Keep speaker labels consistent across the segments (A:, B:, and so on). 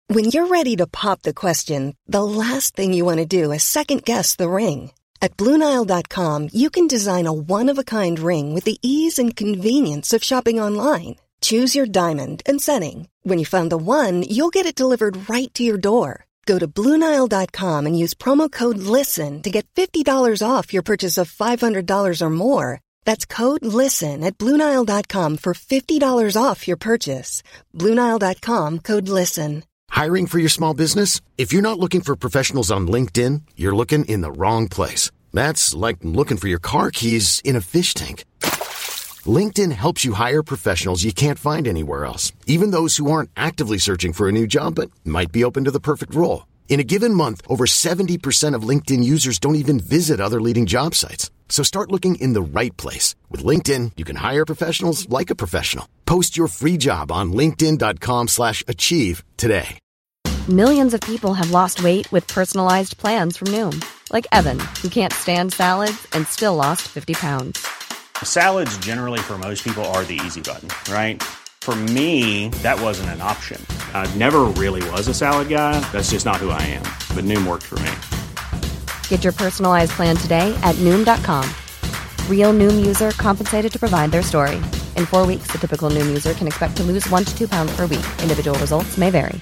A: When you're ready to pop the question, the last thing you want to do is second-guess the ring. At BlueNile.com, you can design a one-of-a-kind ring with the ease and convenience of shopping online. Choose your diamond and setting. When you find the one, you'll get it delivered right to your door. Go to BlueNile.com and use promo code LISTEN to get $50 off your purchase of $500 or more. That's code LISTEN at BlueNile.com for $50 off your purchase. BlueNile.com, code LISTEN.
B: Hiring for your small business? If you're not looking for professionals on LinkedIn, you're looking in the wrong place. That's like looking for your car keys in a fish tank. LinkedIn helps you hire professionals you can't find anywhere else, even those who aren't actively searching for a new job but might be open to the perfect role. In a given month, over 70% of LinkedIn users don't even visit other leading job sites. So start looking in the right place. With LinkedIn, you can hire professionals like a professional. Post your free job on linkedin.com/achieve today.
C: Millions of people have lost weight with personalized plans from Noom. Like Evan, who can't stand salads and still lost 50 pounds.
D: Salads generally for most people are the easy button, right? For me, that wasn't an option. I never really was a salad guy. That's just not who I am. But Noom worked for me.
C: Get your personalized plan today at Noom.com. Real Noom user compensated to provide their story. In 4 weeks, the typical Noom user can expect to lose 1 to 2 pounds per week. Individual results may vary.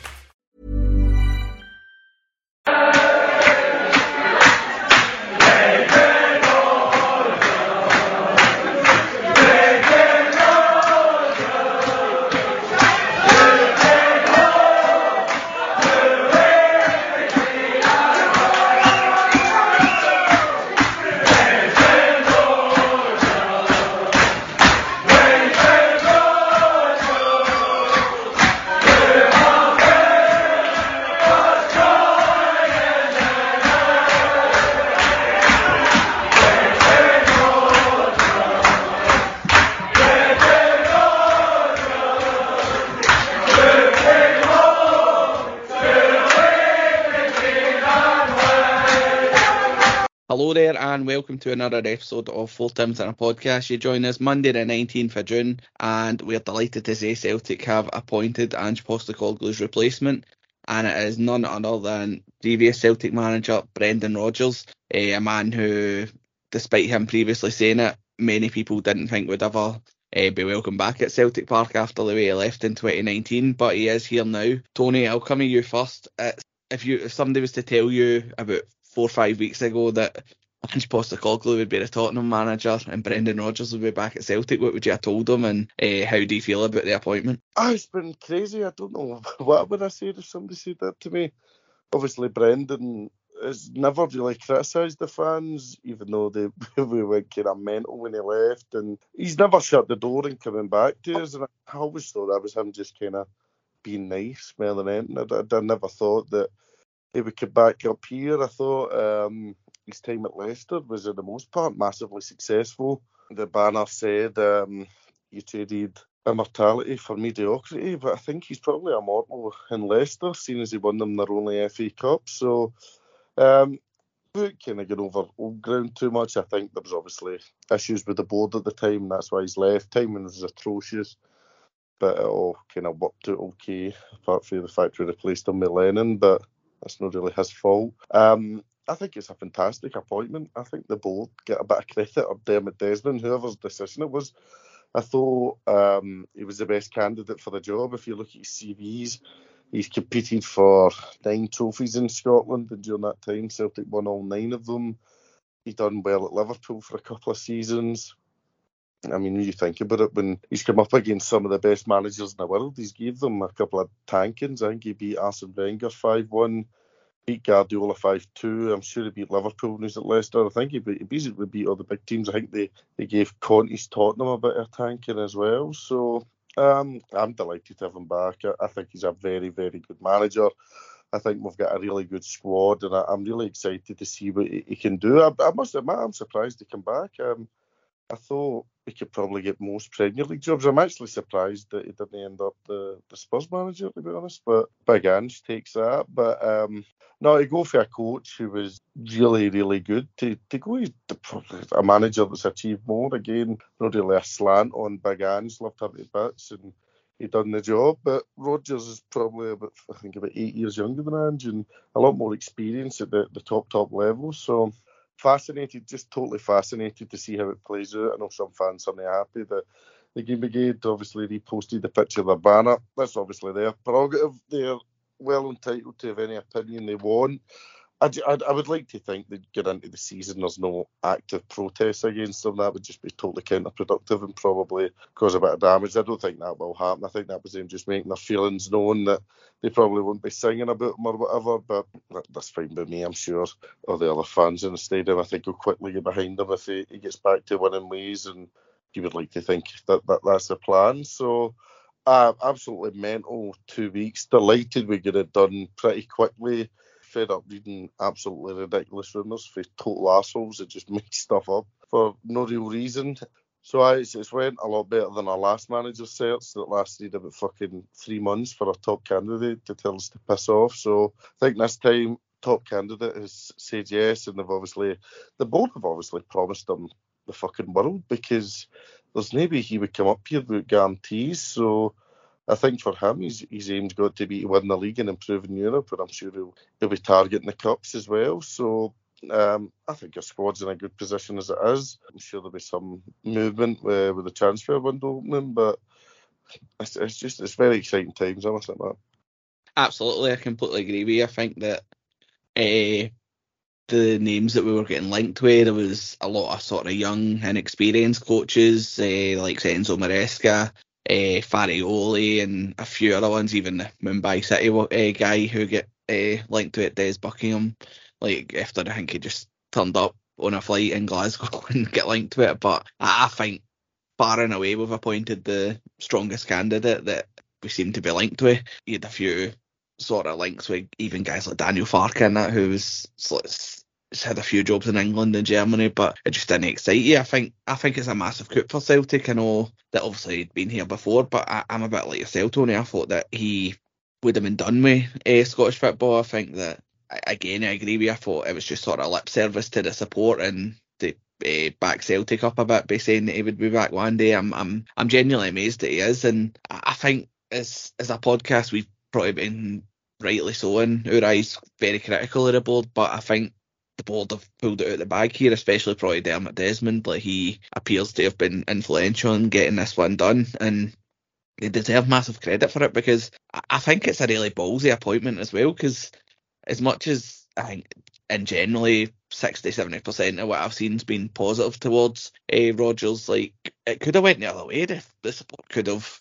E: Hello there and welcome to another episode of Four Tims in a Podcast. You join us Monday the 19th of June and we're delighted to say Celtic have appointed Ange Postecoglou's replacement, and it is none other than previous Celtic manager Brendan Rodgers, a man who, despite him previously saying it, many people didn't think would ever be welcome back at Celtic Park after the way he left in 2019, but he is here now. Tony, I'll come to you first. If somebody was to tell you about 4 or 5 weeks ago that Ange Postecoglou would be the Tottenham manager and Brendan Rodgers would be back at Celtic, what would you have told them, and how do you feel about the appointment?
F: It's been crazy. I don't know what would I say if somebody said that to me. Obviously, Brendan has never really criticised the fans, even though we went kind of mental when he left, and he's never shut the door and coming back to us. And I always thought that was him just kind of being nice more than anything. I never thought that he would come back up here. I thought his time at Leicester was, for the most part, massively successful. The banner said you traded immortality for mediocrity, but I think he's probably immortal in Leicester, seeing as he won them their only FA Cup. So, kind of get over old ground too much. I think there was obviously issues with the board at the time. That's why he's left. Timing was atrocious, but it all kind of worked out okay, apart from the fact we replaced him with Lennon, but that's not really his fault. I think it's a fantastic appointment. I think the board get a bit of credit, or Dermot Desmond, whoever's decision it was. I thought he was the best candidate for the job. If you look at his CVs, he's competed for 9 trophies in Scotland, and during that time, Celtic won all 9 of them. He done well at Liverpool for a couple of seasons. I mean, when you think about it, when he's come up against some of the best managers in the world, he's gave them a couple of tankings. I think he beat Arsene Wenger 5-1, beat Guardiola 5-2. I'm sure he beat Liverpool when he was at Leicester. I think he basically beat all the big teams. I think they gave Conte's Tottenham a bit of tanking as well. So I'm delighted to have him back. I think he's a very, very good manager. I think we've got a really good squad, and I'm really excited to see what he can do. I must admit, I'm surprised to come back. I thought we could probably get most Premier League jobs. I'm actually surprised that he didn't end up the Spurs manager, to be honest. But Big Ange takes that. But no, to go for a coach who was really, really good, to go a manager that's achieved more, again, not really a slant on Big Ange, loved her to bits. And he done the job. But Rodgers is probably about 8 years younger than Ange and a lot more experience at the top level. So fascinated, just totally fascinated to see how it plays out. I know some fans are not happy that the Green Brigade obviously reposted the picture of their banner. That's obviously their prerogative. They're well entitled to have any opinion they want. I would like to think they'd get into the season, there's no active protests against them. That would just be totally counterproductive and probably cause a bit of damage. I don't think that will happen. I think that was them just making their feelings known, that they probably won't be singing about them or whatever, but that's fine by me, I'm sure. Or the other fans in the stadium, I think, will quickly get behind him if he gets back to winning ways, and you would like to think that's the plan. So absolutely mental 2 weeks. Delighted we get it done pretty quickly. Fed up reading absolutely ridiculous rumours for total assholes that just make stuff up for no real reason. So it's went a lot better than our last manager search that lasted about fucking 3 months for a top candidate to tell us to piss off. So I think this time top candidate has said yes, and the board have obviously promised him the fucking world, because there's maybe he would come up here with guarantees. So I think for him, his aim's got to be to win the league and improve in Europe, and I'm sure he'll be targeting the cups as well. So I think our squad's in a good position as it is. I'm sure there'll be some movement with the transfer window opening, but it's very exciting times, I must admit.
E: Absolutely, I completely agree with you. I think that the names that we were getting linked with, there was a lot of sort of young, inexperienced coaches, like Enzo Maresca, Farioli, and a few other ones, even the Mumbai City guy who get linked to it, Des Buckingham, like after I think he just turned up on a flight in Glasgow and get linked to it. But I think far and away we've appointed the strongest candidate that we seem to be linked with. He had a few sort of links with even guys like Daniel Farke and that, who's had a few jobs in England and Germany, but it just didn't excite you. I think it's a massive coup for Celtic. I know that obviously he'd been here before, but I'm a bit like yourself, Tony. I thought that he would have been done with Scottish football. I think that, again, I agree with you. I thought it was just sort of lip service to the support and to back Celtic up a bit by saying that he would be back one day. I'm genuinely amazed that he is, and I think as a podcast we've probably been rightly so in our eyes very critical of the board, but I think the board have pulled it out of the bag here, especially probably Dermot Desmond. Like, he appears to have been influential in getting this one done, and they deserve massive credit for it, because I think it's a really ballsy appointment as well, because as much as I think in generally 60-70% of what I've seen has been positive towards Rodgers, like, it could have went the other way. The support could have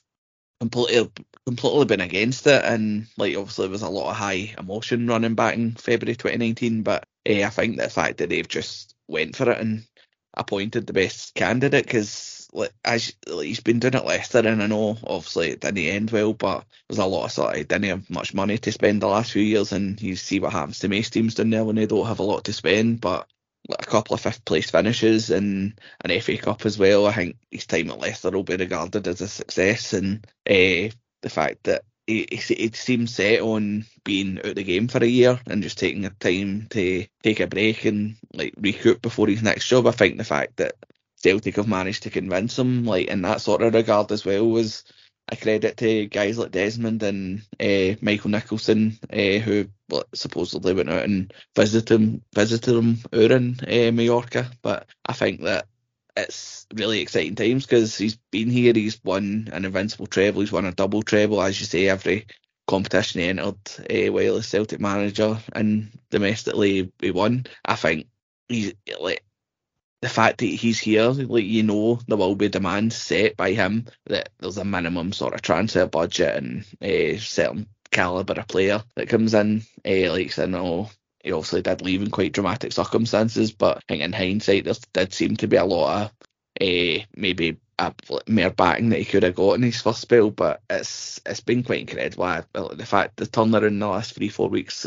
E: completely been against it, and like obviously there was a lot of high emotion running back in February 2019, but I think the fact that they've just went for it and appointed the best candidate, because he's been doing it Leicester, and I know obviously it didn't end well, but there's a lot of sort of, he didn't have much money to spend the last few years, and you see what happens to most teams down there when they don't have a lot to spend. But a couple of fifth place finishes and an FA Cup as well, I think his time at Leicester will be regarded as a success, and the fact that he seems set on being out of the game for a year and just taking the time to take a break and like recoup before his next job. I think the fact that Celtic have managed to convince him, like, in that sort of regard as well, was a credit to guys like Desmond and Michael Nicholson, who supposedly went out and visited him out in Mallorca. But I think that it's really exciting times, because he's been here, he's won an invincible treble, he's won a double treble, as you say, every competition he entered while as Celtic manager, and domestically he won. I think he's like, the fact that he's here, like, you know, there will be demands set by him, that there's a minimum sort of transfer budget and a certain calibre of player that comes in. Like, I know he obviously did leave in quite dramatic circumstances, but I think in hindsight there did seem to be a lot of maybe more backing that he could have got in his first spell. But it's been quite incredible. The fact the turnaround in the last 3-4 weeks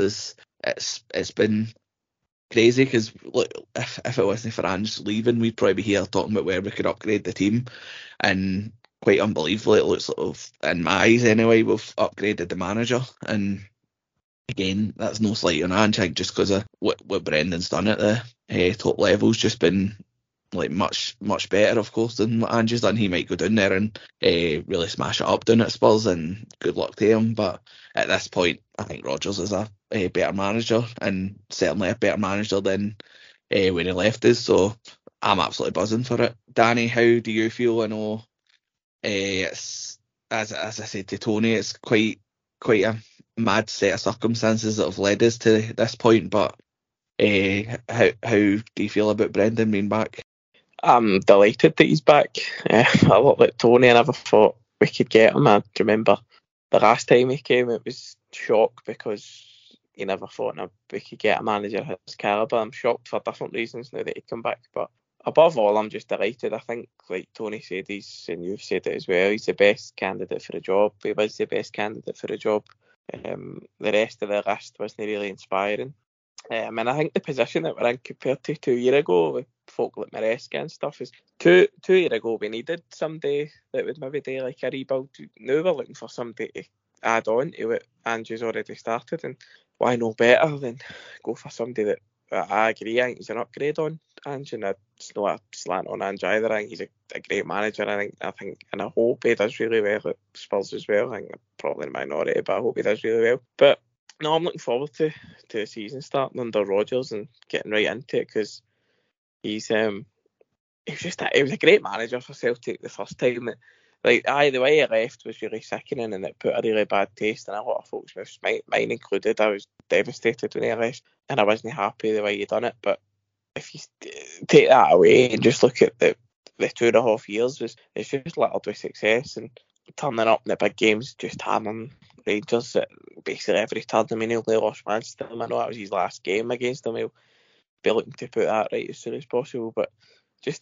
E: it's been crazy, because look, if it wasn't for Ange leaving, we'd probably be here talking about where we could upgrade the team, and quite unbelievably, it looks sort of, in my eyes anyway, we've upgraded the manager. And again, that's no slight on Ange, just because of what Brendan's done at the top level's just been like much better, of course, than what Ange's done. He might go down there and really smash it up down at Spurs, and good luck to him. But at this point, I think Rodgers is a better manager, and certainly a better manager than when he left us. So I'm absolutely buzzing for it. Danny, how do you feel? I know it's as I said to Tony, it's quite a mad set of circumstances that have led us to this point. But how do you feel about Brendan being back?
G: I'm delighted that he's back. A lot like Tony, I never thought we could get him. I remember the last time he came, it was shock because you never thought we could get a manager of his calibre. I'm shocked for different reasons now that he'd come back. But above all, I'm just delighted. I think, like Tony said, and you've said it as well, he's the best candidate for the job. He was the best candidate for the job. The rest of the list wasn't really inspiring. And I think the position that we're in compared to 2 years ago with folk like Maresca and stuff is 2 years ago we needed somebody that would maybe do like a rebuild. Now we're looking for somebody to add on to what Andrew's already started, and why no better than go for somebody that I agree, I think he's an upgrade on Ange, and it's not a slant on Ange either. I think he's a great manager. I think and I hope he does really well at Spurs as well. I think I'm probably in the minority, but I hope he does really well. But no, I'm looking forward to the season starting under Rodgers and getting right into it, because he was a great manager for Celtic the first time. The way he left was really sickening, and it put a really bad taste in a lot of folks' mouths, mine included. I was devastated when he left, and I wasn't happy the way he done it. But if you take that away and just look at the 2.5 years, it's just littered with success and turning up in the big games, just hammering Rangers at basically every turn. I mean, he only lost once to them. I know that was his last game against them. He'll be looking to put that right as soon as possible. But just,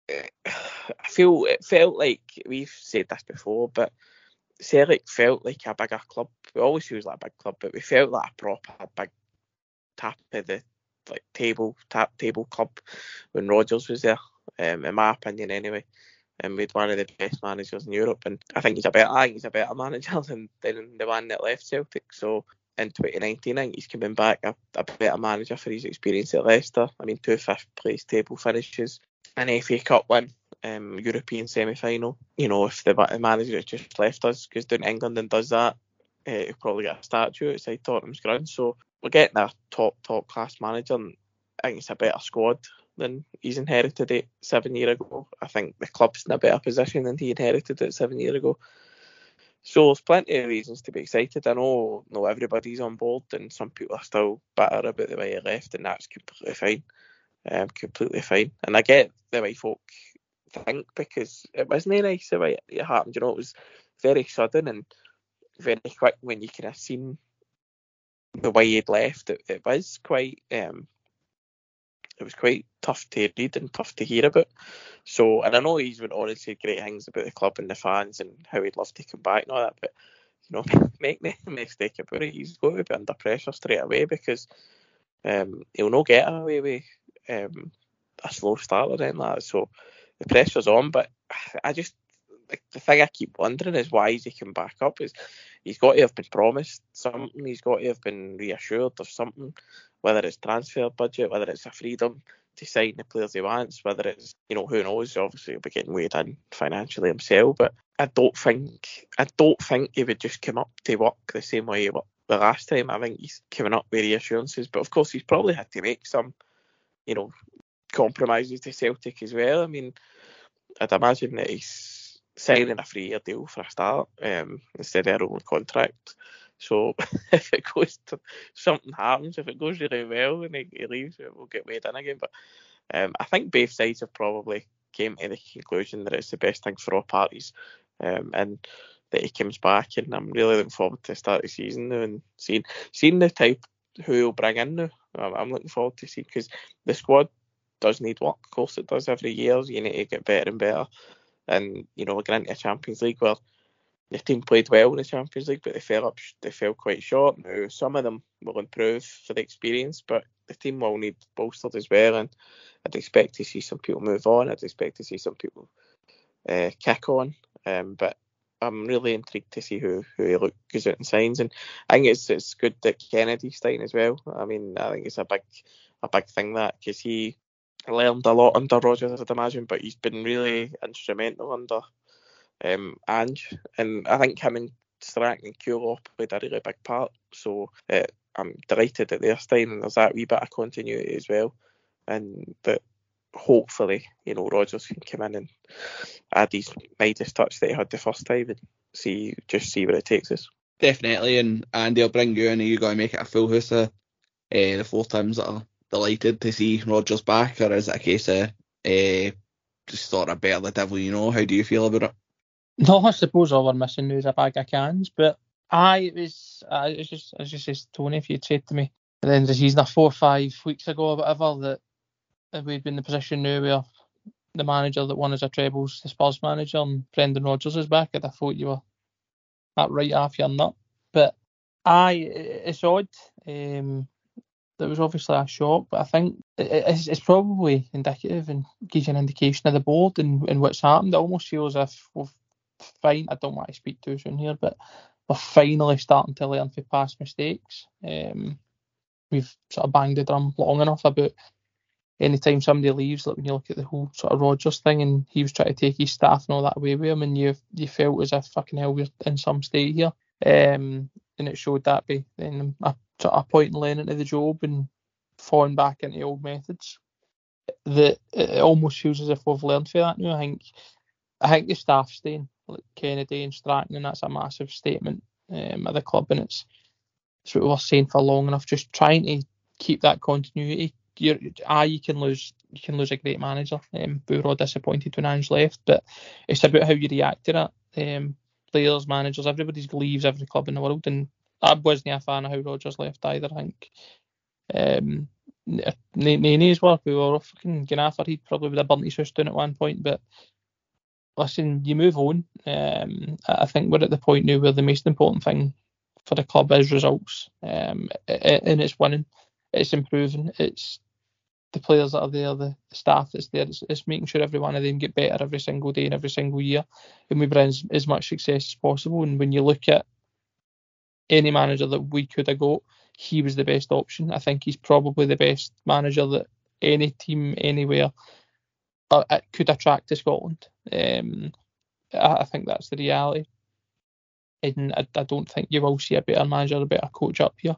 G: it felt like, we've said this before, but Celtic felt like a bigger club. We always feel like a big club, but we felt like a proper big top of the table club when Rodgers was there, in my opinion anyway. And with one of the best managers in Europe, and I think he's a better manager than the one that left Celtic. So in 2019, I think he's coming back a better manager for his experience at Leicester. I mean, 2 fifth place table finishes, an FA Cup win, European semi-final. You know, if the manager that just left us goes down to England and does that, he'll probably get a statue outside Tottenham's ground. So we're getting a top class manager, and I think it's a better squad than he's inherited it 7 years ago. I think the club's in a better position than he inherited it 7 years ago. So there's plenty of reasons to be excited. I know not everybody's on board, and some people are still bitter about the way he left, and that's completely fine. Completely fine. And I get the way folk think, because it wasn't nice the way it happened. You know, it was very sudden and very quick when you kind of seen the way he'd left. It was quite it was quite tough to read and tough to hear about. So, and I know he's went on and said great things about the club and the fans and how he'd love to come back and all that, but you know, make no mistake about it, he's going to be under pressure straight away, because he'll not get away with a slow start or anything like that. So the pressure's on, but I just, the thing I keep wondering is, why is he come back up? Is he's got to have been promised something, he's got to have been reassured of something, whether it's transfer budget, whether it's a freedom to sign the players he wants, whether it's, you know, who knows, obviously he'll be getting weighed in financially himself, but I don't think he would just come up to work the same way he worked the last time. I think he's coming up with reassurances, but of course he's probably had to make some, you know, compromises to Celtic as well. I mean, I'd imagine that he's signing a 3-year deal for a start, instead of a rolling contract. So if it goes to, something happens, if it goes really well and he leaves, we'll get weighed in again. But I think both sides have probably came to the conclusion that it's the best thing for all parties, and that he comes back. And I'm really looking forward to the start of the season now and seeing the type who he'll bring in now. I'm looking forward to see, because the squad does need work. Of course it does. Every year you need to get better and better. And you know, we're getting into a Champions League where the team played well in the Champions League, but they fell quite short. Now some of them will improve for the experience, but the team will need bolstered as well. And I'd expect to see some people move on. I'd expect to see some people kick on. But I'm really intrigued to see who he goes out and signs. And I think it's good that Kennedy's staying as well. I mean, I think it's a big thing, that, because he learned a lot under Rodgers, I'd imagine, but he's been really instrumental under Ange, and I think him and Strachan and Kulov played a really big part. So I'm delighted that they're staying, and there's that wee bit of continuity as well, and that hopefully, Rodgers can come in and add his Midas touch that he had the first time and see where it takes us.
E: Definitely, and Andy will bring you in. Are you going to make it a full house of the 4 times that are delighted to see Rodgers back, or is it a case of just sort of better the devil? How do you feel about it?
H: No, I suppose all we're missing now is a bag of cans, but it's just Tony, if you'd said to me at the end of the season, 4 or 5 weeks ago or whatever, that we'd been in the position now where the manager that won us a trebles, the Spurs manager, and Brendan Rodgers is back, I'd have thought you were that right half your nut. But it's odd. There was obviously a shock, but I think it's probably indicative and gives you an indication of the board and what's happened. It almost feels as if we've I don't want to speak too soon here, but we're finally starting to learn from past mistakes. We've sort of banged the drum long enough about anytime somebody leaves, like when you look at the whole sort of Rodgers thing, and he was trying to take his staff and all that away with him, and you felt as if fucking hell we're in some state here. And it showed that by then a point in laying into the job and falling back into old methods. That it almost feels as if we've learned from that now. I think the staff staying, like Kennedy and Strachan, and that's a massive statement at the club, and it's what we were saying for long enough. Just trying to keep that continuity. You can lose a great manager. We were all disappointed when Ange left, but it's about how you react to that. Players, managers, everybody leaves every club in the world, and I wasn't a fan of how Rodgers left either. I think Nene as well. We were fucking Ganafer. He probably would have burnt his house down at one point, but listen, you move on. I think we're at the point now where the most important thing for the club is results, and it's winning, it's improving, it's the players that are there, the staff that's there. It's making sure every one of them get better every single day and every single year, and we bring as much success as possible. And when you look at any manager that we could have got, he was the best option. I think he's probably the best manager that any team anywhere could attract to Scotland. I think that's the reality, and I don't think you will see a better manager, a better coach up here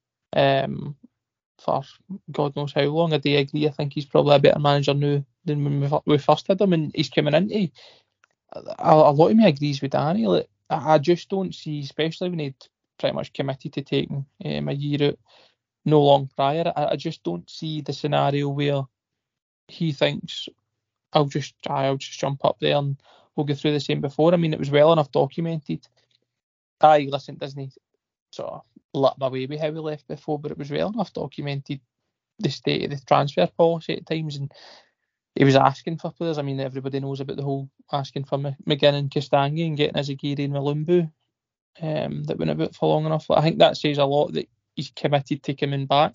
H: for God knows how long. I do agree. I think he's probably a better manager now than when we first had him, and he's coming into a lot of me agrees with Danny. Like, I just don't see, especially when he'd pretty much committed to taking a year out no long prior, I just don't see the scenario where he thinks I'll just jump up there and we'll go through the same before. I mean, it was well enough documented. Listen, Disney sort of lit my way with how we left before, but it was well enough documented the state of the transfer policy at times, and he was asking for players. I mean, everybody knows about the whole asking for McGinn and Castagne and getting Azagiri and Malumbu that went about for long enough. I think that says a lot that he's committed to coming back,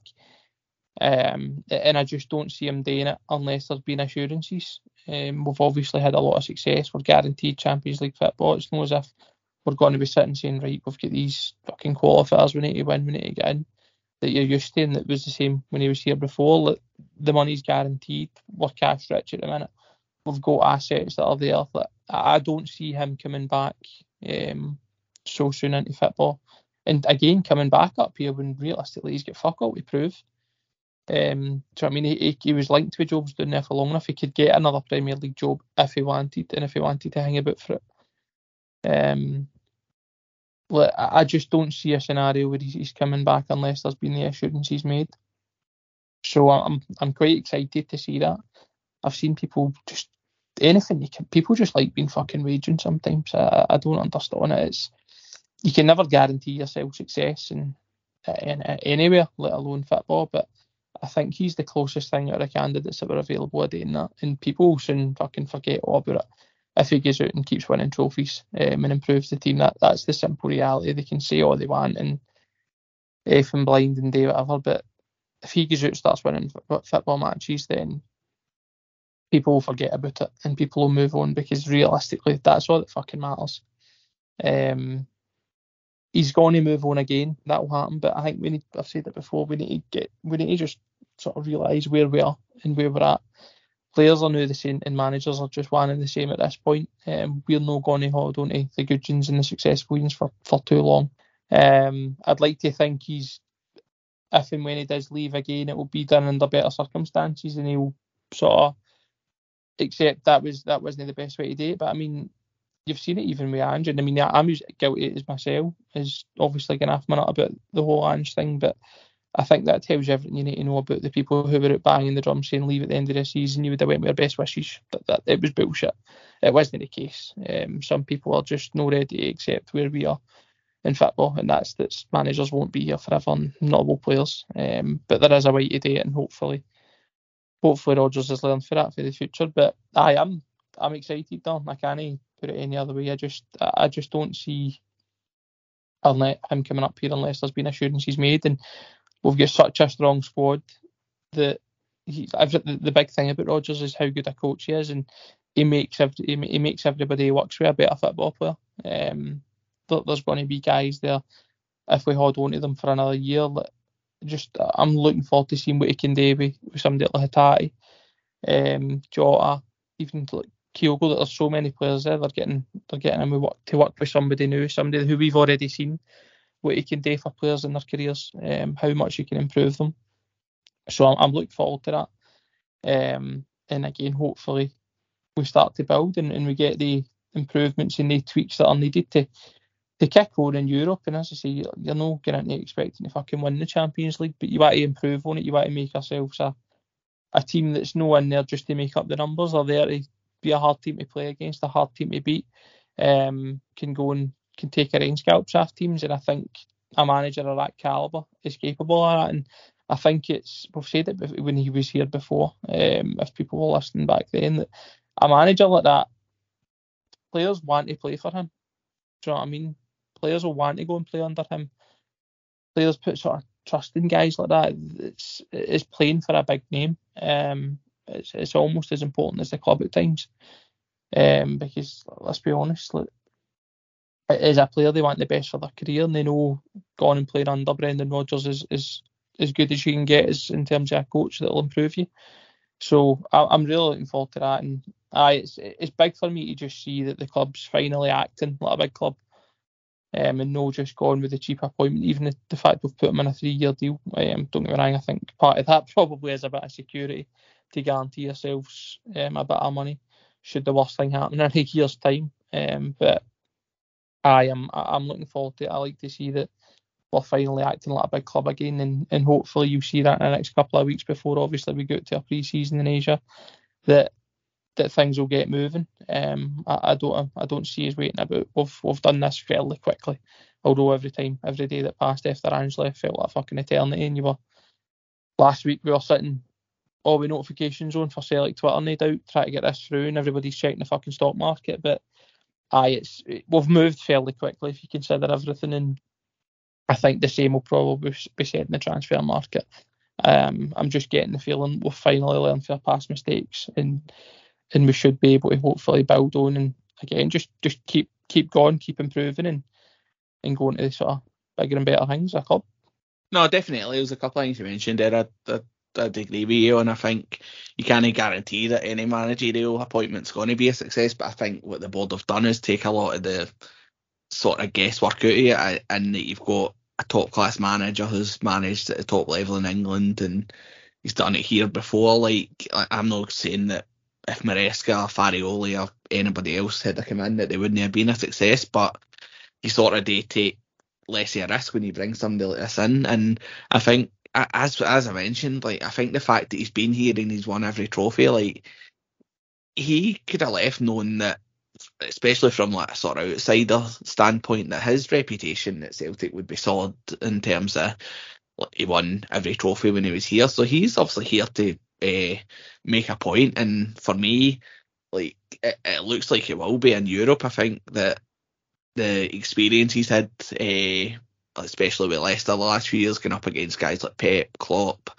H: and I just don't see him doing it unless there's been assurances. We've obviously had a lot of success. We're guaranteed Champions League football. It's not as if we're going to be sitting saying, right, we've got these fucking qualifiers, we need to win, we need to get in, that you're used to, and that was the same when he was here before. Like, the money's guaranteed, we're cash rich at the minute, we've got assets that are there. Like, I don't see him coming back so soon into football, and again coming back up here when realistically he's got fuck all to prove. So I mean, he was linked with jobs down there for long enough. He could get another Premier League job if he wanted, and if he wanted to hang about for it. I just don't see a scenario where he's coming back unless there's been the assurances made. So I'm quite excited to see that. I've seen people just anything people just like being fucking raging sometimes. I don't understand it. You can never guarantee yourself success in anywhere, let alone football. But I think he's the closest thing out of candidates that were available a doing that, and people soon fucking forget all about it. If he goes out and keeps winning trophies and improves the team, that's the simple reality. They can say all they want and F and blind and do whatever, but if he goes out and starts winning football matches, then people will forget about it and people will move on, because realistically, that's all that fucking matters. He's going to move on again. That will happen, but I think I've said it before. We need to just sort of realise where we are and where we're at. Players are now the same and managers are just one and the same at this point. We're not going to hold on to the good ones and the successful ones for too long. I'd like to think he's, if and when he does leave again, it will be done under better circumstances and he'll sort of accept that wasn't the best way to do it. But I mean, you've seen it even with Ange. And I mean, I'm as guilty as myself, is obviously going off my nut about the whole Ange thing, but I think that tells you everything you need to know about the people who were out banging the drum saying leave at the end of the season. You would have went with our best wishes. That it was bullshit. It wasn't the case. Some people are just not ready to accept where we are in football, and that's managers won't be here forever and not all players. But there is a way to do it, and hopefully Rodgers has learned for that for the future. But I'm excited, Don. I can't put it any other way. I just don't see him coming up here unless there's been assurances made, and we've got such a strong squad that the big thing about Rodgers is how good a coach he is, and he makes everybody who works with a better football player. There's going to be guys there if we hold on to them for another year. I'm looking forward to seeing what he can do with somebody like Hatate, Jota, even like Kyogo. There's so many players there. They're getting him to work with somebody new, somebody who we've already seen what he can do for players in their careers, how much he can improve them. So I'm looking forward to that. And again, hopefully we start to build and we get the improvements and the tweaks that are needed to kick on in Europe. And as I say, you're not going to expecting to fucking win the Champions League, but you want to improve on it. You want to make ourselves a team that's no in there just to make up the numbers. They're there to be a hard team to play against, a hard team to beat. Can take a range scalps off teams, and I think a manager of that calibre is capable of that. And I think we've said it when he was here before, if people were listening back then, that a manager like that, players want to play for him. Do you know what I mean? Players will want to go and play under him. Players put sort of trust in guys like that. It's playing for a big name. It's almost as important as the club at times. Because let's be honest, as a player, they want the best for their career, and they know going and playing under Brendan Rodgers is as good as you can get in terms of a coach that will improve you. So I'm really looking forward to that, and it's big for me to just see that the club's finally acting like a big club, and no just going with the cheap appointment. Even the fact we've put him in a 3-year deal, don't get me wrong, I think part of that probably is a bit of security to guarantee yourselves a bit of money should the worst thing happen in a year's time. But I'm looking forward to it. I like to see that we're finally acting like a big club again, and hopefully you see that in the next couple of weeks before obviously we go to a pre-season in Asia, that things will get moving. I don't see us waiting about. We've done this fairly quickly, although every day that passed after Ange left felt like a fucking eternity. And last week we were sitting all the notifications on for Celtic Twitter, no doubt, trying to get this through, and everybody's checking the fucking stock market. But we've moved fairly quickly if you consider everything, and I think the same will probably be said in the transfer market. I'm just getting the feeling we've finally learned from our past mistakes, and we should be able to hopefully build on, and again just keep going, keep improving, and going to the sort of bigger and better things as a club.
E: No, definitely. There's a couple of things you mentioned there I'd agree with you, and I think you can't guarantee that any managerial appointment's going to be a success, but I think what the board have done is take a lot of the sort of guesswork out of it, and that you've got a top class manager who's managed at the top level in England, and he's done it here before. Like, I'm not saying that if Maresca or Farioli or anybody else had to come in that they wouldn't have been a success, but you sort of do take less of a risk when you bring somebody like this in. And I think, as I mentioned, like, I think the fact that he's been here and he's won every trophy, like, he could have left knowing that, especially from like a sort of outsider standpoint, that his reputation at Celtic would be solid in terms of, like, he won every trophy when he was here. So he's obviously here to make a point, and for me, like, it looks like it will be in Europe. I think that the experience he's had, especially with Leicester the last few years, going up against guys like Pep, Klopp,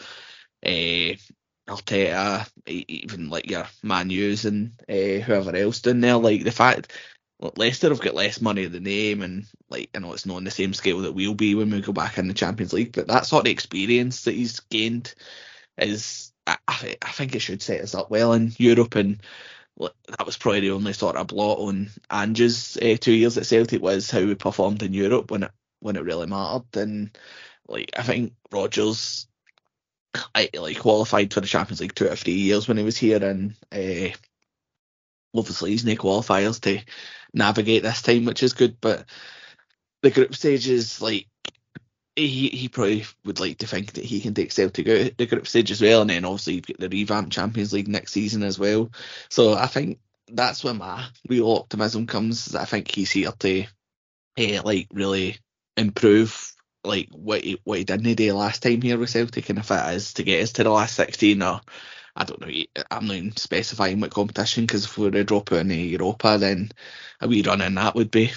E: Arteta, even like your Man U's and whoever else down there, like, the fact, look, Leicester have got less money than them, and like, I know it's not on the same scale that we'll be when we go back in the Champions League, but that sort of experience that he's gained is, I think it should set us up well in Europe, and that was probably the only sort of blot on Ange's 2 years at Celtic, was how we performed in Europe when it really mattered. And like, I think Rodgers qualified for the Champions League 2 out of 3 years when he was here, and obviously he's no qualifiers to navigate this time, which is good. But the group stages, like, he probably would like to think that he can take Celtic out the group stage as well, and then obviously you've got the revamped Champions League next season as well. So I think that's where my real optimism comes. I think he's here to really improve like what he didn't do last time here with Celtic, and if it is to get us to the last 16, or I don't know, I'm not even specifying what competition, because if we were to drop out in Europa, then a wee run in that would be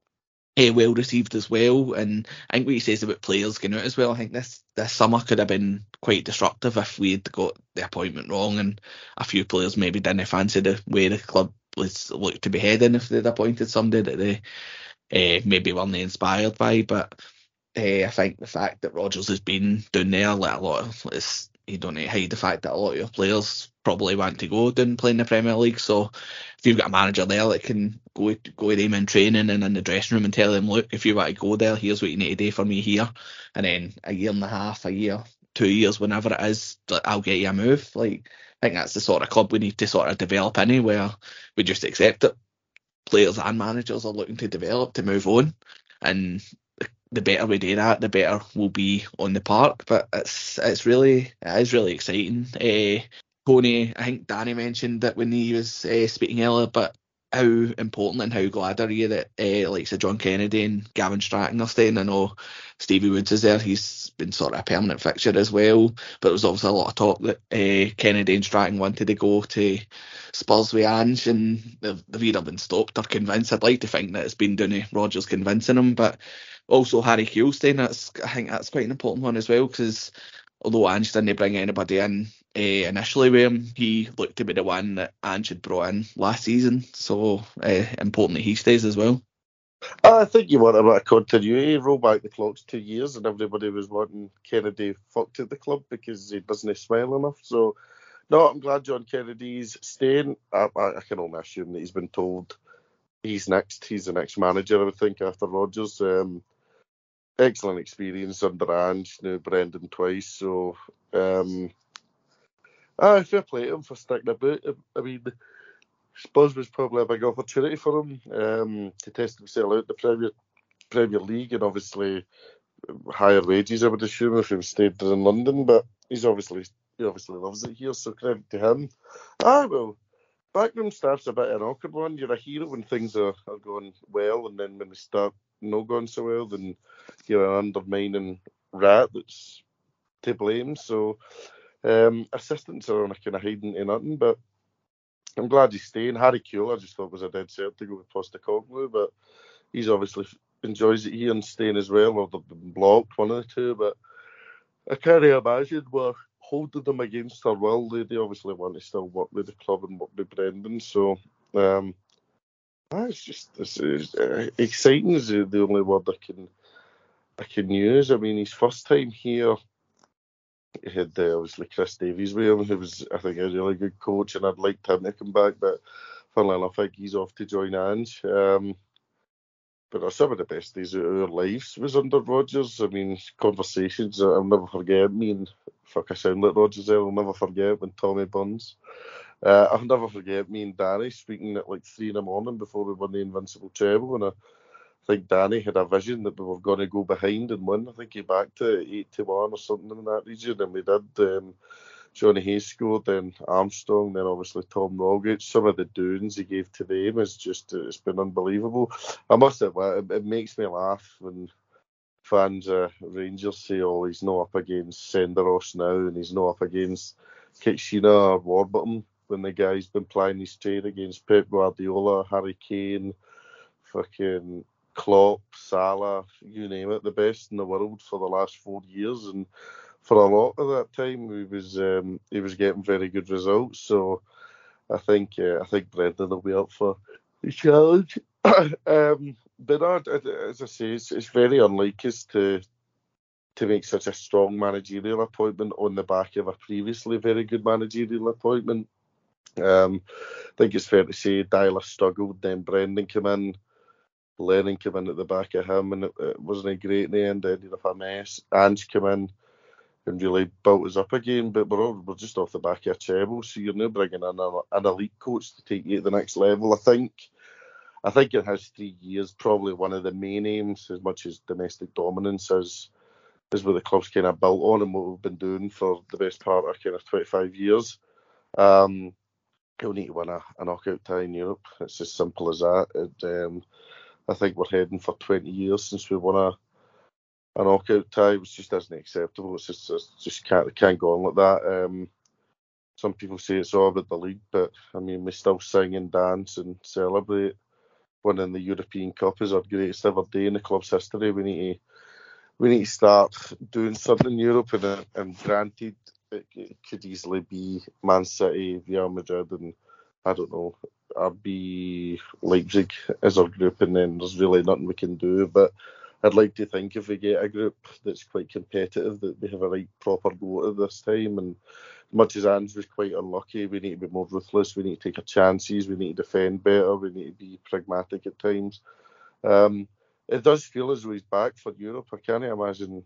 E: well received as well. And I think what he says about players going out as well, I think this summer could have been quite disruptive if we had got the appointment wrong, and a few players maybe didn't fancy the way the club was looked to be heading if they'd appointed somebody that they maybe weren't inspired by. But I think the fact that Rodgers has been down there, like, a lot of you don't need to hide the fact that a lot of your players probably want to go down and play in the Premier League. So if you've got a manager there that can go to them in training and in the dressing room and tell them, look, if you want to go there, here's what you need to do for me here, and then a year and a half, a year, 2 years, whenever it is, I'll get you a move. Like, I think that's the sort of club we need to sort of develop where we just accept that players and managers are looking to develop, to move on, and the better we do that, the better we'll be on the park. But it is really exciting. Tony, I think Danny mentioned that when he was speaking earlier, but how important and how glad are you that like John Kennedy and Gavin Stratton are staying? I know Stevie Woods is there, he's been sort of a permanent fixture as well, but there was obviously a lot of talk that Kennedy and Stratton wanted to go to Spurs with Ange, and they've either been stopped or convinced. I'd like to think that it's been down to Rodgers convincing them, but also Harry Kewell staying, I think that's quite an important one as well, because although Ange didn't bring anybody in initially with him, he looked to be the one that Ange had brought in last season. So important that he stays as well.
F: I think you want a bit of continuity. Roll back the clocks 2 years and everybody was wanting Kennedy fucked at the club because he doesn't smile enough. So, no, I'm glad John Kennedy's staying. I can only assume that he's been told he's next. He's the next manager, I would think, after Rodgers. Excellent experience under Ange, knew Brendan twice. So, fair play to him for sticking about. I mean, Spurs was probably a big opportunity for him to test himself out in the Premier League, and obviously higher wages, I would assume, if he was stayed there in London. But he obviously loves it here, so credit to him. Well, backroom staff's a bit of an awkward one. You're a hero when things are going well, and then when they start not going so well, then you're an undermining rat that's to blame. So assistants are on a kind of hiding to nothing, but I'm glad he's staying. Harry Kewell, I just thought was a dead cert to go with Postecoglou, but he's obviously enjoys it here and staying as well, or they've been blocked, one of the two. But I can't imagine we're holding them against their will. They obviously want to still work with the club and work with Brendan. So it's exciting is the only word I can use. I mean, his first time here, he had obviously Chris Davies with him, who was, I think, a really good coach, and I'd liked him to come back, but funnily enough, I think he's off to join Ange. But some of the best days of our lives was under Rodgers. I mean, conversations I'll never forget. I sound like Rodgers there. I'll never forget when Tommy Burns. I'll never forget me and Danny speaking at like 3 a.m. before we won the Invincible treble, and I think Danny had a vision that we were going to go behind and win. I think he backed it 8-1 or something in that region, and we did. Johnny Hayes scored, then Armstrong, then obviously Tom Rogic. Some of the doings he gave to them is just, it's been unbelievable. I must admit, it makes me laugh when fans of Rangers say, oh, he's not up against Senderos now, and he's not up against Kitchina or Warburton, when the guy's been playing his trade against Pep Guardiola, Harry Kane, fucking Klopp, Salah, you name it, the best in the world for the last 4 years. And for a lot of that time, he was getting very good results. So I think Brendan will be up for the challenge. Bernard, as I say, it's very unlike us to to make such a strong managerial appointment on the back of a previously very good managerial appointment. I think it's fair to say Dyler struggled, then Brendan came in, Lennon came in at the back of him, and it wasn't great in the end, ended up a mess. Ange came in and really built us up again, but we're just off the back of a treble, so you're now bringing in an elite coach to take you to the next level. I think in his 3 years, probably one of the main aims, as much as domestic dominance, is what the club's kind of built on and what we've been doing for the best part of kind of 25 years. He'll need to win a knockout tie in Europe. It's as simple as that. I think we're heading for 20 years since we won a knockout tie, which just isn't acceptable. It's just can't go on like that. Some people say it's all about the league, but I mean, we still sing and dance and celebrate winning the European Cup is our greatest ever day in the club's history. We need to start doing something in Europe, and granted, it could easily be Man City, Real Madrid, and I don't know, RB Leipzig as our group, and then there's really nothing we can do. But I'd like to think if we get a group that's quite competitive, that we have a right proper go at this time. And much as Ange was quite unlucky, we need to be more ruthless. We need to take our chances. We need to defend better. We need to be pragmatic at times. It does feel as though he's back for Europe. I can't imagine.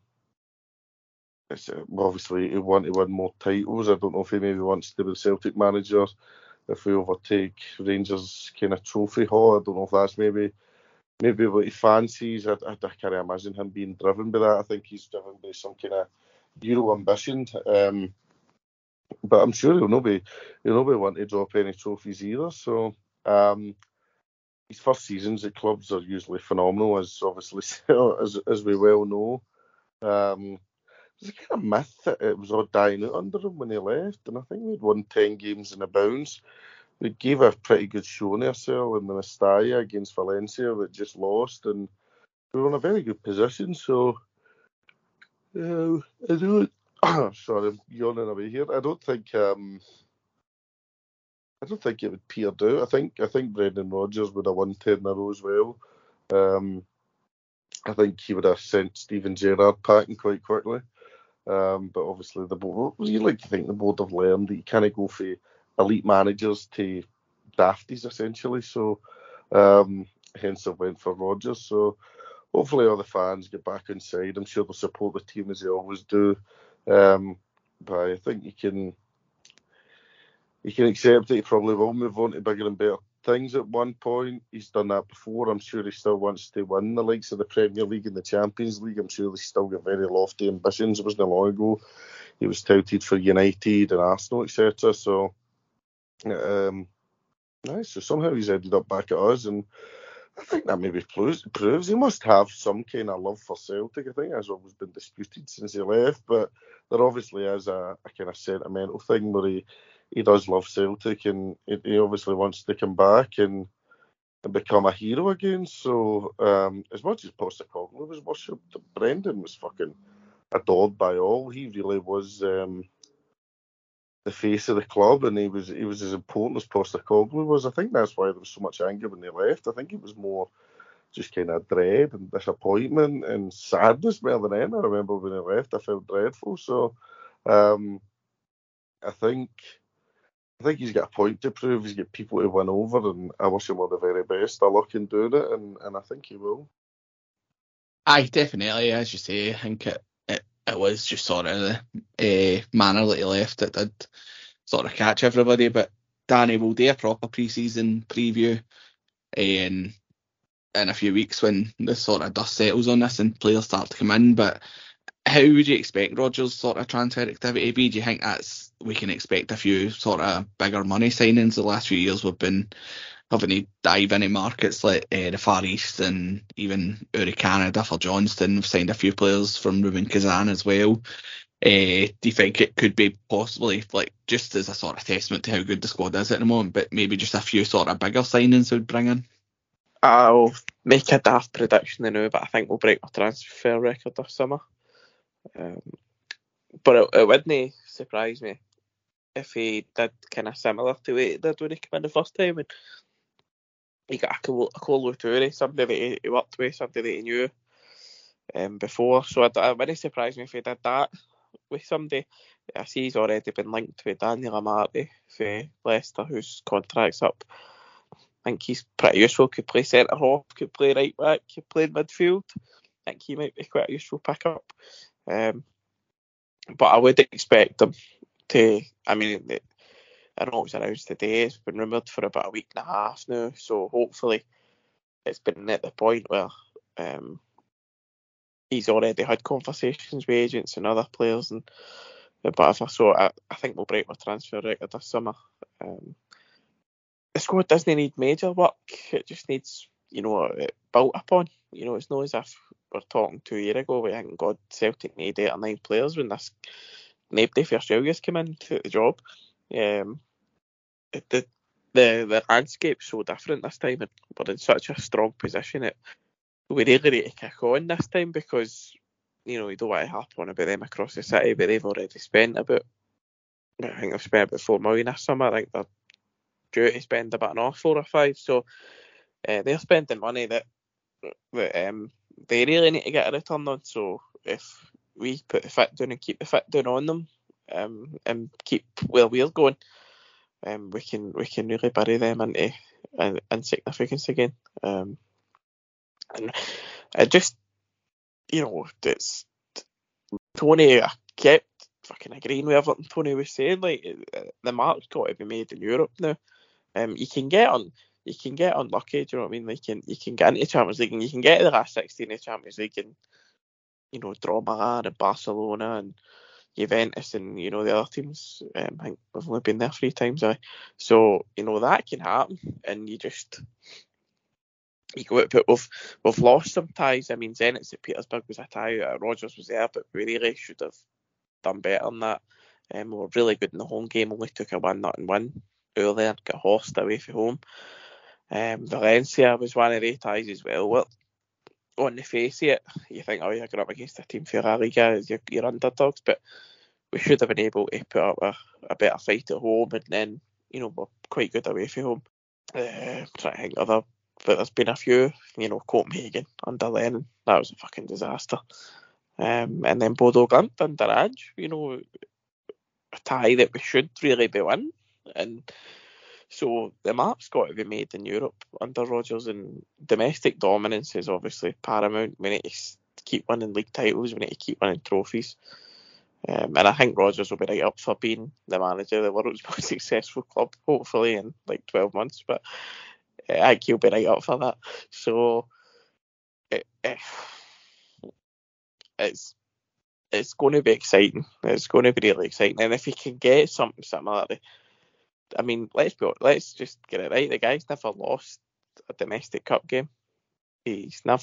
F: Obviously, he wants to win more titles. I don't know if he maybe wants to be the Celtic manager if we overtake Rangers' kind of trophy haul. I don't know if that's maybe what he fancies. I can't imagine him being driven by that. I think he's driven by some kind of Euro ambition. But I'm sure he'll not be wanting to drop any trophies either. So his first seasons at clubs are usually phenomenal, as obviously as we well know. There's a kind of myth that it was all dying out under him when he left, and I think we'd won 10 games in a bounce. We gave a pretty good showing ourselves in the Mestalla against Valencia, but just lost, and we were in a very good position. So, I don't. Sorry, I'm yawning away here. I don't think it would petered out. I think Brendan Rodgers would have won 10 in a row as well. I think he would have sent Steven Gerrard packing quite quickly. But obviously the board, you like to think the board have learned that you can't go for elite managers to dafties essentially. So hence I went for Rodgers. So hopefully all the fans get back inside. I'm sure they'll support the team as they always do. But I think you can accept that he probably will move on to bigger and better things at one point. He's done that before. I'm sure he still wants to win the likes of the Premier League and the Champions League. I'm sure he's still got very lofty ambitions. It wasn't long ago he was touted for United and Arsenal, etc. So, nice. So somehow he's ended up back at us, and I think that maybe proves he must have some kind of love for Celtic. I think that's always been disputed since he left, but there obviously is a kind of sentimental thing where he does love Celtic, and he obviously wants to come back and become a hero again. So as much as Postecoglou was worshipped, Brendan was fucking adored by all. He really was the face of the club, and he was as important as Postecoglou was. I think that's why there was so much anger when he left. I think it was more just kind of dread and disappointment and sadness more than anything. I remember when he left, I felt dreadful. So I think he's got a point to prove. He's got people to win over, and I wish him all the very best of luck in doing it, and I think he will.
E: Aye, definitely. As you say, I think it was just sort of the manner that he left that did sort of catch everybody. But Danny, will do a proper pre-season preview in a few weeks when the sort of dust settles on this and players start to come in. But how would you expect Rodgers' sort of transfer activity to be? Do you think we can expect a few sort of bigger money signings? The last few years we've been having to dive into markets like the Far East and even out of Canada for Johnston. We've signed a few players from Rubin Kazan as well. Do you think it could be possibly, like, just as a sort of testament to how good the squad is at the moment, but maybe just a few sort of bigger signings would bring in?
G: I'll make a daft prediction now, but I think we'll break our transfer record this summer. But it wouldn't surprise me if he did kind of similar to what he did when he came in the first time, and he got a Kolo Toure, somebody that he worked with, somebody that he knew, before, so it wouldn't surprise me if he did that with somebody. I see he's already been linked with Daniel Amartey for Leicester, whose contract's up. I think he's pretty useful, could play centre half, could play right back, could play midfield. I think he might be quite a useful pickup. But I would expect them to, I mean, I know it was announced today, it's been rumoured for about a week and a half now, so hopefully it's been at the point where he's already had conversations with agents and other players and whatever, so I think we'll break our transfer record this summer. The squad doesn't need major work, it just needs, it built upon. It's not as if we're talking 2 years ago we think, God, Celtic need 8 or 9 players when this nobody for Australia's come in to the job. The landscape's so different this time, and we're in such a strong position that we really need to kick on this time, because you don't want to harp on about them across the city, but they've already spent I think they've spent about 4 million this summer. I think they're due to spend about another 4 or 5, so they're spending money that they really need to get a return on. So if we put the foot down and keep the foot down on them, and keep where we're going, we can really bury them into insignificance again. And it just, it's Tony. I kept fucking agreeing with everything Tony was saying. Like, the mark's got to be made in Europe now. You can get unlucky. Do you know what I mean? Like, you can get into Champions League and you can get to the last 16 of Champions League and draw Milan and Barcelona and Juventus and the other teams. I think we've only been there 3 times. So that can happen, and you go out, but we've lost some ties. I mean, Zenit St. Petersburg was a tie. Rodgers was there, but we really should have done better than that. We were really good in the home game. Only took a 1-0 win earlier, got horsed away from home. Valencia was one of their ties as well. Well, on the face of it, you think, oh, you're going up against a team for La Liga, you're underdogs, but we should have been able to put up a better fight at home, and then we're quite good away from home. Trying to think other, but there's been a few. Copenhagen under Lennon, that was a fucking disaster. And then Bodo Glimt under Ange, a tie that we should really be winning. And so the map's got to be made in Europe under Rodgers, and domestic dominance is obviously paramount. We need to keep winning league titles, we need to keep winning trophies. And I think Rodgers will be right up for being the manager of the world's most successful club, hopefully in like 12 months, but I think he'll be right up for that. So it's going to be exciting. It's going to be really exciting, and if he can get something similar, I mean, let's just get it right. The guy's never lost a domestic cup game. He's never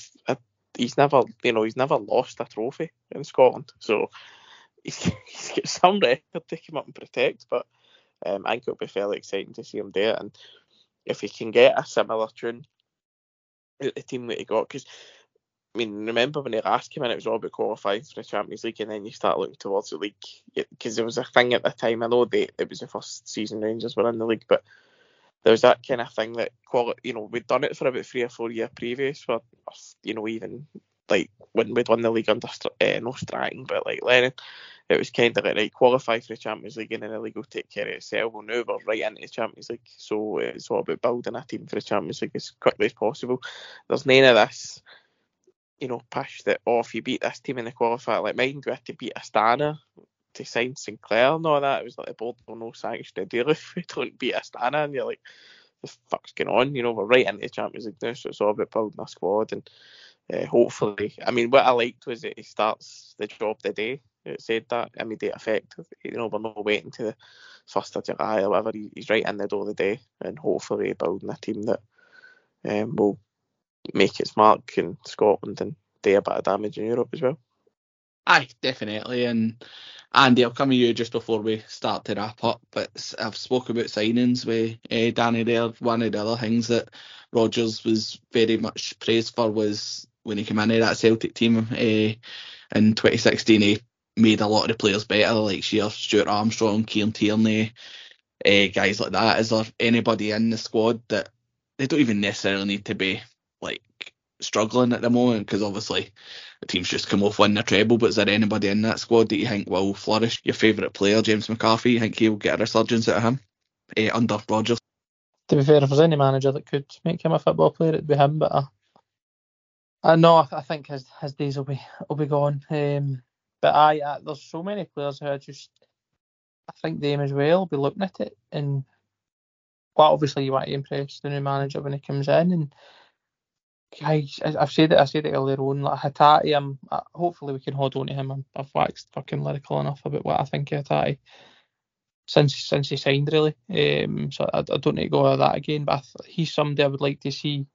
G: lost a trophy in Scotland. So he's got some record to come up and protect. But I think it'll be fairly exciting to see him there. And if he can get a similar tune at the team that he got, because I mean, remember when he last came in, it was all about qualifying for the Champions League, and then you start looking towards the league, because there was a thing at the time. I know it was the first season Rangers were in the league, but there was that kind of thing that we'd done it for about 3 or 4 years previous, for even like when we'd won the league under no Stratton, but like Lennon, it was kind of like, right, qualify for the Champions League and then the league will take care of itself. Well, now we're right into the Champions League, so it's all about building a team for the Champions League as quickly as possible. There's none of this push that, if you beat this team in the qualifier, like mind we had to beat Astana to sign Sinclair and all that. It was like the board will no sanction to deal if we don't beat Astana, and you're like, the fuck's going on? We're right into the Champions League now, so it's all about building a squad, and hopefully, I mean, what I liked was that he starts the job the day it said that, immediate effect. We're not waiting to the 1st of July or whatever. He's right in the door of the day, and hopefully building a team that will make its mark in Scotland and do a bit of damage in Europe as well.
E: Aye, definitely. And Andy, I'll come to you just before we start to wrap up, but I've spoken about signings with Danny there. One of the other things that Rodgers was very much praised for was when he came into that Celtic team in 2016, he made a lot of the players better, like Shearer, Stuart Armstrong, Kieran Tierney, guys like that. Is there anybody in the squad that they don't even necessarily need to be like struggling at the moment, because obviously the team's just come off winning a treble, but is there anybody in that squad that you think will flourish? Your favourite player, James McCarthy, you think he'll get a resurgence out of him under Rodgers?
H: To be fair, if there's any manager that could make him a football player, it'd be him. But I know I think his days will be gone. But there's so many players who I think them as well will be looking at it, and obviously you want to impress the new manager when he comes in. And I've said it earlier on, like Hatate, hopefully we can hold on to him. I've waxed fucking lyrical enough about what I think of Hatate since he signed, really. So I don't need to go over that again, but he's somebody I would like to see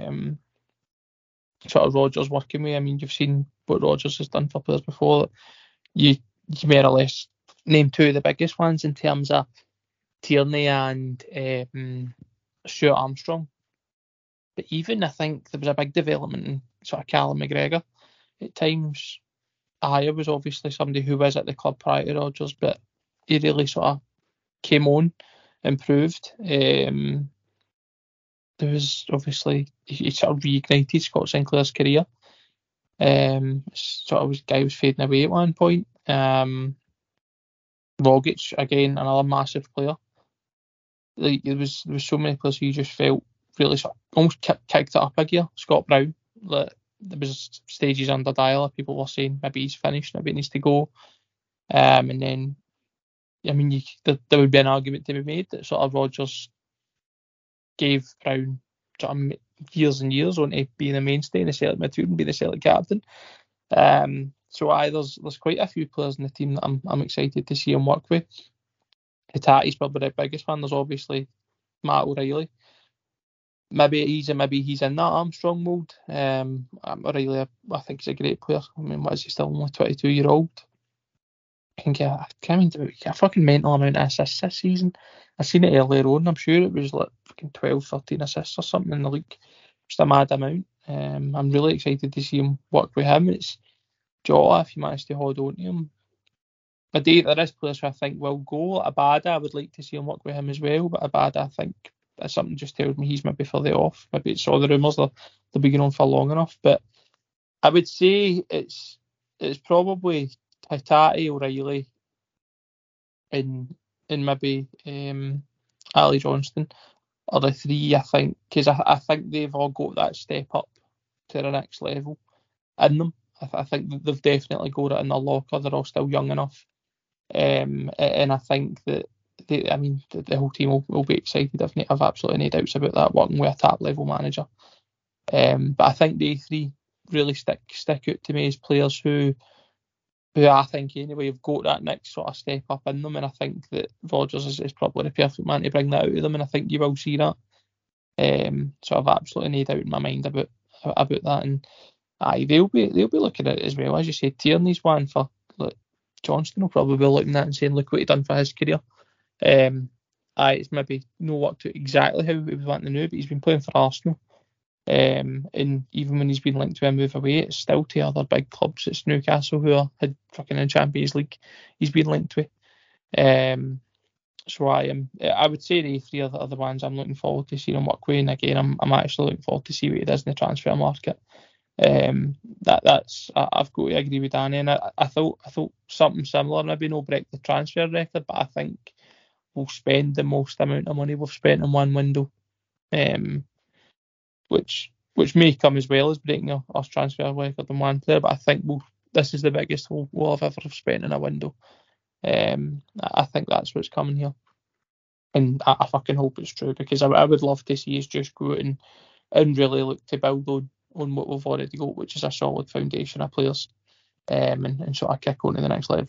H: sort of Rodgers working with. I mean, you've seen what Rodgers has done for players before. You more or less name two of the biggest ones in terms of Tierney and Stuart Armstrong. But even I think there was a big development in sort of Callum McGregor at times. Ajer was obviously somebody who was at the club prior to Rodgers, but he really sort of came on, improved. There was obviously, he sort of reignited Scott Sinclair's career. Sort of guy was fading away at one point. Rogic, again, another massive player. Like, there was so many players who you just felt really sort of almost kicked it up a gear. Scott Brown, like, there was stages under Dialer, people were saying maybe he's finished, maybe he needs to go. And then, I mean, there would be an argument to be made that sort of Rodgers gave Brown sort of years and years on to being a mainstay in the Celtic midfield and being the Celtic captain. So there's quite a few players in the team that I'm excited to see him work with. Hatate's probably the biggest one. There's obviously Matt O'Reilly. Maybe he's in that Armstrong mould. O'Reilly, I think he's a great player. I mean, what is he, still only 22-year-old? I can get a fucking mental amount of assists this season. I seen it earlier on. I'm sure it was like fucking 12, 13 assists or something in the league. Just a mad amount. I'm really excited to see him work with him. It's Jota, if you manage to hold on to him. There is players who I think will go. Abada, I would like to see him work with him as well, but Abada, I think something just tells me he's maybe further off. Maybe it's all the rumours they'll be going on for long enough. But I would say it's probably Hatate, O'Reilly, and maybe Ali Johnston are the three, I think, because I think they've all got that step up to the next level in them. I think they've definitely got it in their locker. They're all still young enough. And I think that the whole team will be excited. I've absolutely no doubts about that, working with a top level manager. But I think they three really stick out to me as players who I think anyway have got that next sort of step up in them, and I think that Rodgers is probably the perfect man to bring that out of them, and I think you will see that. So I've absolutely no doubt in my mind about that, and they'll be looking at it as well. As you say, Tierney's one for, like, Johnston will probably be looking at it and saying, look what he done for his career. It's maybe no worked out exactly how he was wanting to do, but he's been playing for Arsenal. And even when he's been linked to a move away, it's still to other big clubs. It's Newcastle who are fucking in Champions League. He's been linked with. So I would say the three are the ones I'm looking forward to seeing him work with. And again, I'm actually looking forward to see what he does in the transfer market. I've got to agree with Danny, and I thought something similar. Maybe no break the transfer record, but I think we'll spend the most amount of money we've spent in one window, which may come as well as breaking our transfer record in one player. But I think this is the biggest we'll have ever spent in a window. I think that's what's coming here, and I fucking hope it's true, because I would love to see us just go out and really look to build on what we've already got, which is a solid foundation of players, and sort of kick on to the next level.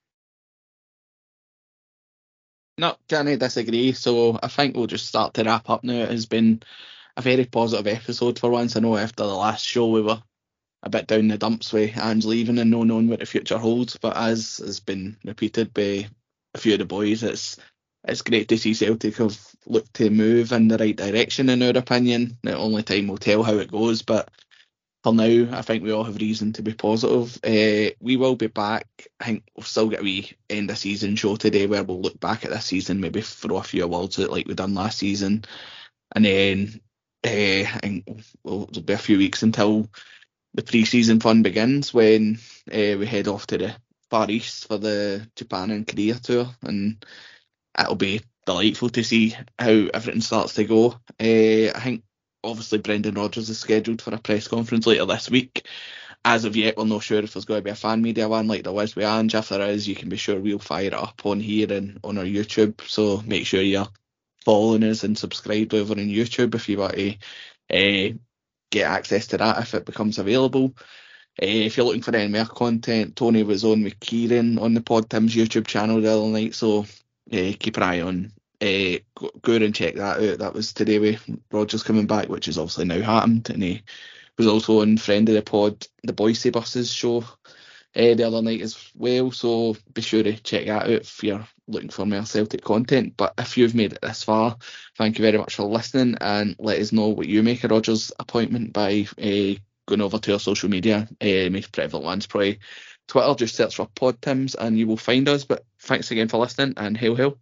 E: No, can't disagree. So I think we'll just start to wrap up now. It has been a very positive episode for once. I know after the last show we were a bit down the dumps with Ange leaving and no knowing what the future holds, but as has been repeated by a few of the boys, it's great to see Celtic have looked to move in the right direction, in our opinion. Not only time will tell how it goes, but for now I think we all have reason to be positive. We will be back. I think we'll still get a wee end of season show today where we'll look back at this season, maybe throw a few awards out like we done last season, and then I think there'll be a few weeks until the pre-season fun begins, when we head off to the Far East for the Japan and Korea tour, and it'll be delightful to see how everything starts to go. I think obviously Brendan Rodgers is scheduled for a press conference later this week. As of yet, we're not sure if there's going to be a fan media one like there was with Ange. If there is, you can be sure we'll fire it up on here and on our YouTube. So make sure you're following us and subscribed over on YouTube if you want to get access to that if it becomes available. If you're looking for any more content, Tony was on with Kieran on the Pod Tim's YouTube channel the other night, so keep an eye on. Go and check that out. That was today with Rodgers coming back, which has obviously now happened, and he was also on Friend of the Pod, the Boise Buses show the other night as well, so be sure to check that out if you're looking for more Celtic content. But if you've made it this far, thank you very much for listening, and let us know what you make of Rodgers' appointment by going over to our social media. Most prevalent one's probably Twitter. Just search for Pod Tims and you will find us. But thanks again for listening, and hail hail.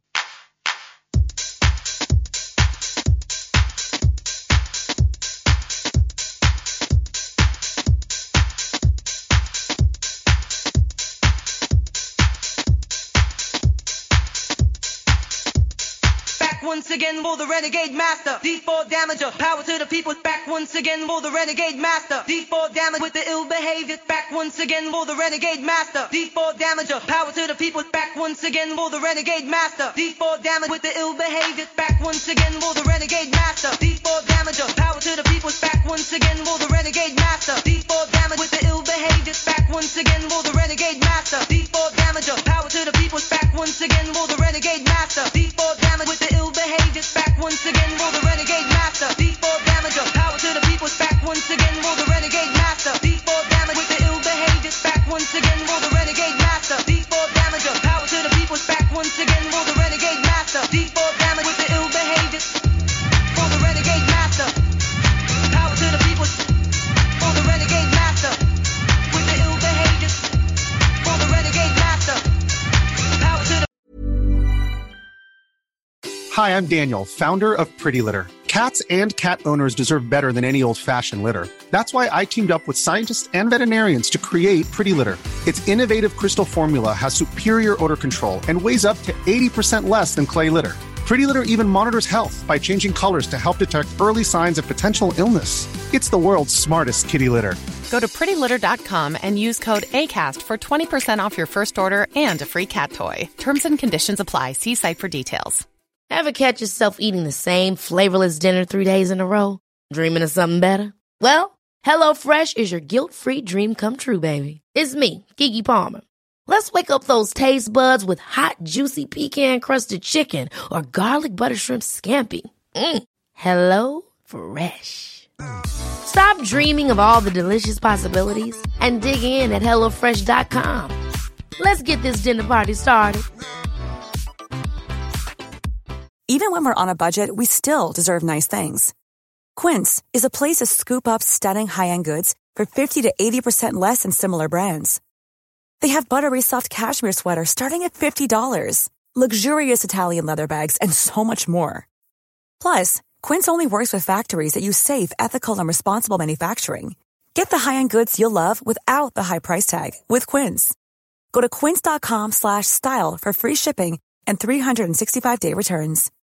I: Once again, will the renegade master. D4 damager, power to the people. Back once again, will the renegade master. D4 damage with the ill behavior. Back once again, will the renegade master. D4 damager, power to the people. Back once again, will the renegade master. D4 damage with the ill behavior. Back once again, will the renegade master. D4 damager, power to the people. Back once again, will the renegade master. D4 damage with the ill behavior. Back once again, will the renegade master. D4 damager, power to the people. Back once again, will the renegade master. D4 damage with the ill behavior. Back once again, will the renegade master. D4 damager, power to the people. Back once again, will the renegade master. D4 damage with the ill behavior. Back once again, will the renegade master. D4 damager, power to the people. Back once again, will the renegade master. D4 damage with the ill behavior. For the renegade master, power to the people. For the renegade master, with the ill behavior. For the renegade master, power to the.
J: Hi, I'm Daniel, founder of Pretty Litter. Cats and cat owners deserve better than any old-fashioned litter. That's why I teamed up with scientists and veterinarians to create Pretty Litter. Its innovative crystal formula has superior odor control and weighs up to 80% less than clay litter. Pretty Litter even monitors health by changing colors to help detect early signs of potential illness. It's the world's smartest kitty litter.
K: Go to prettylitter.com and use code ACAST for 20% off your first order and a free cat toy. Terms and conditions apply. See site for details.
L: Ever catch yourself eating the same flavorless dinner 3 days in a row? Dreaming of something better? Well, HelloFresh is your guilt-free dream come true, baby. It's me, Keke Palmer. Let's wake up those taste buds with hot, juicy pecan-crusted chicken or garlic butter shrimp scampi. Hello Fresh. Stop dreaming of all the delicious possibilities and dig in at HelloFresh.com. Let's get this dinner party started.
M: Even when we're on a budget, we still deserve nice things. Quince is a place to scoop up stunning high-end goods for 50 to 80% less than similar brands. They have buttery soft cashmere sweaters starting at $50, luxurious Italian leather bags, and so much more. Plus, Quince only works with factories that use safe, ethical, and responsible manufacturing. Get the high-end goods you'll love without the high price tag with Quince. Go to quince.com/style for free shipping and 365-day returns.